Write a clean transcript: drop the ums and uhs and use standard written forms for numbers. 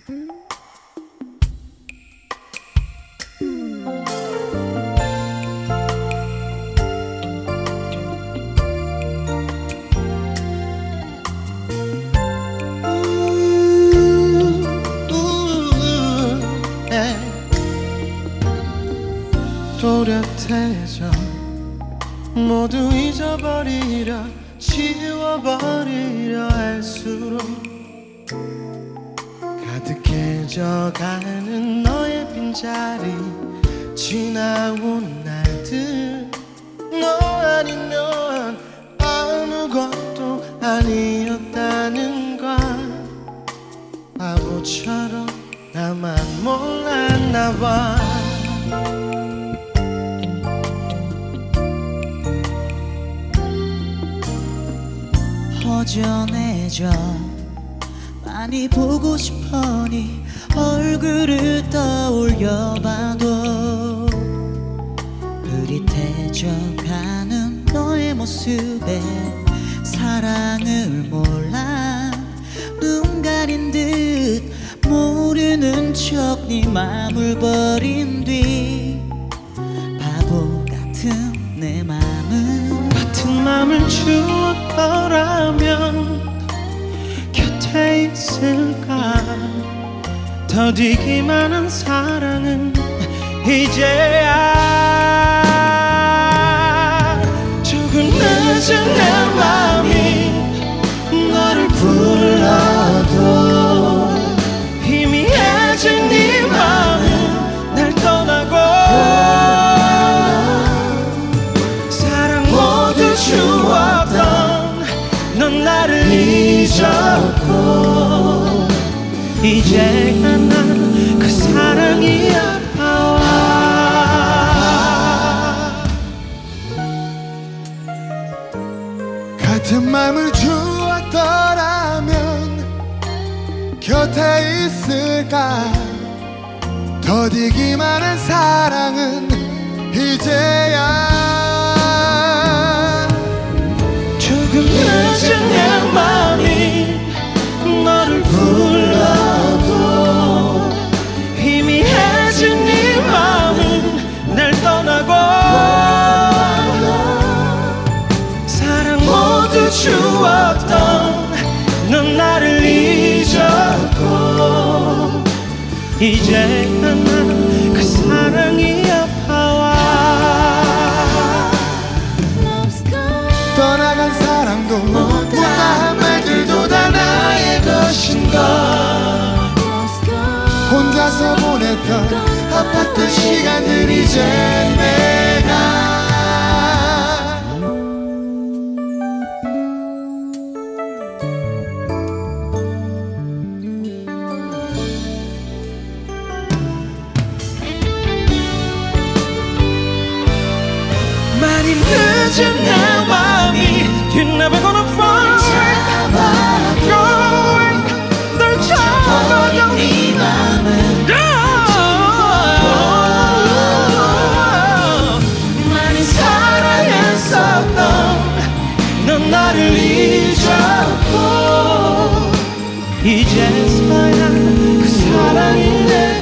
또렷해져 모두 잊어버리려 지워버리려 할수록 가득해져가는 너의 빈자리 지나온 날들 너 아니면 아무것도 아니었다는 걸 바보처럼 나만 몰랐나 봐. 허전해져 많이 보고 싶어 네 얼굴을 떠올려봐도 흐릿해져가는 너의 모습에 사랑을 몰라 눈 가린 듯 모르는 척 네 맘을 버린 뒤 바보 같은 내 맘은 같은 맘을 주었더라면 곁에 있을까. 더디기만 한 사랑은 이제야 조금 늦은 내 맘이 너를 불러도 희미해진 네 맘은 날 떠나고 사랑 모두 주었던 넌 나를 잊었고 이제야 난 그 사랑이 아파와. 같은 맘을 주었더라면 곁에 있을까. 더디기만 한 사랑은 이제야 조금 늦은 내 맘이 너를 불러도 희미해진 네 맘은 날 떠나고 사랑 모두 주었던 넌 나를 잊었고 이제 난 그 사랑이 아파와. 떠나간 사랑도 못다한 말들도 다 나의 것인걸. 혼자서 보냈던 아팠던 시간들 이제 내가 많이 늦은 내 맘이 You're never gonna find going 널 잡아버린 네 맘은 많이 사랑했었던 넌 나를 잊었고 이제서야 그 사랑이 내